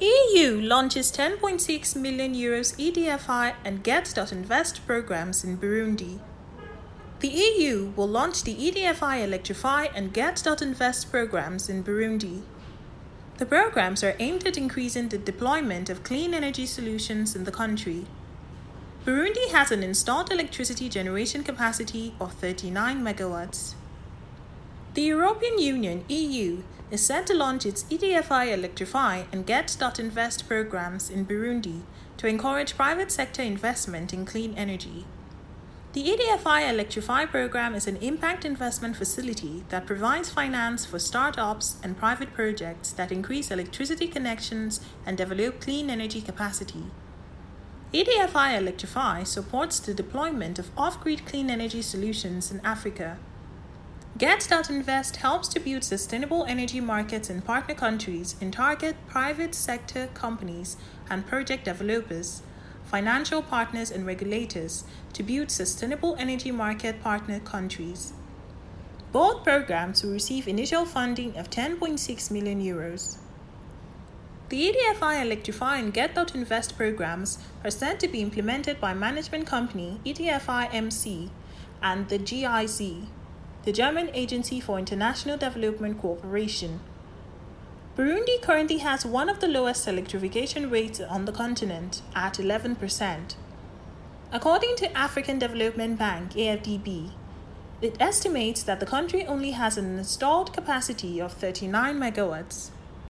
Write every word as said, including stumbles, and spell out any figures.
E U launches ten point six million euros E D F I and Get.Invest programs in Burundi. The E U will launch the E D F I Electrify and Get.Invest programs in Burundi. The programs are aimed at increasing the deployment of clean energy solutions in the country. Burundi has an installed electricity generation capacity of thirty-nine megawatts. The European Union (E U) is set to launch its E D F I Electrify and Get.Invest programs in Burundi to encourage private sector investment in clean energy. The E D F I Electrify program is an impact investment facility that provides finance for startups and private projects that increase electricity connections and develop clean energy capacity. E D F I Electrify supports the deployment of off-grid clean energy solutions in Africa. Get.Invest helps to build sustainable energy markets in partner countries and target private sector companies and project developers, financial partners and regulators to build sustainable energy market partner countries. Both programs will receive initial funding of ten point six million euros. The E D F I Electrify and Get.Invest programs are said to be implemented by management company E D F I M C and the G I Z, the German Agency for International Development Cooperation. Burundi currently has one of the lowest electrification rates on the continent at eleven percent. According to African Development Bank (A F D B), it estimates that the country only has an installed capacity of thirty-nine megawatts.